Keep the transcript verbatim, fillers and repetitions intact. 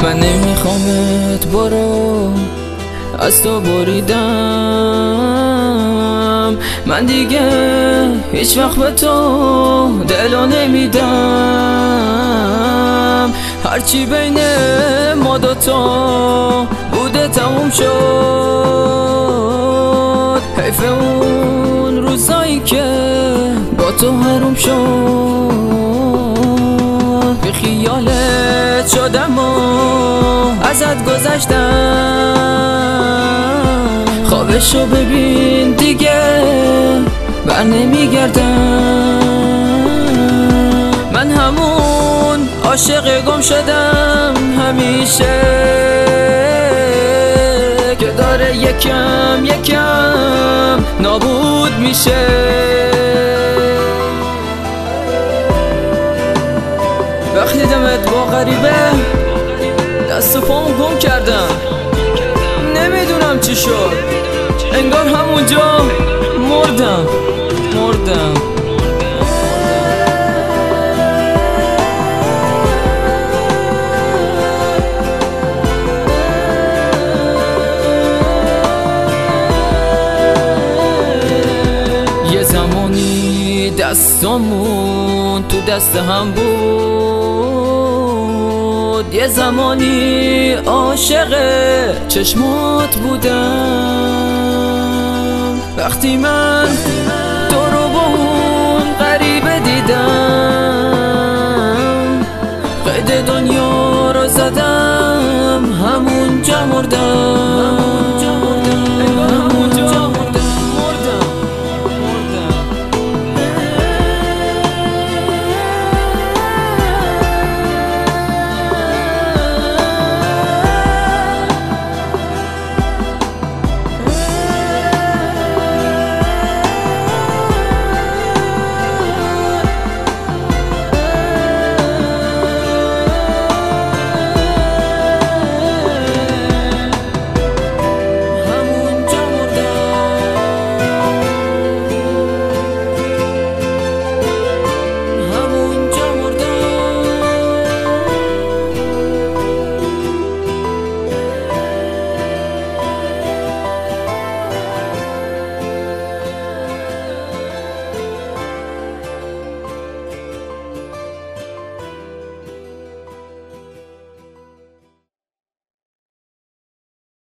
من نمیخوامت برو، از تو بریدم، من دیگه هیچ وقت به تو دلو نمیدم. هرچی بین ما دوتا بوده تموم شد، حیف اون روزایی که با تو حروم شد. به خیالت شدم و ازت گذشتم، خوابشو ببین دیگه بر نمیگردم. من همون عاشق گم شدم همیشه، که داره یکم یکم نابود میشه. وقتی دیدمت با غریبه دست و پامو گم کردم، نمیدونم چی شد، انگار همونجا مردم مردم. یه زمانی دستامون تو دست هم بود، یه زمانی عاشق چشمات بودم. وقتی من تو رو با اون غریبه دیدم، قید دنیا رو زدم، همونجا مردم.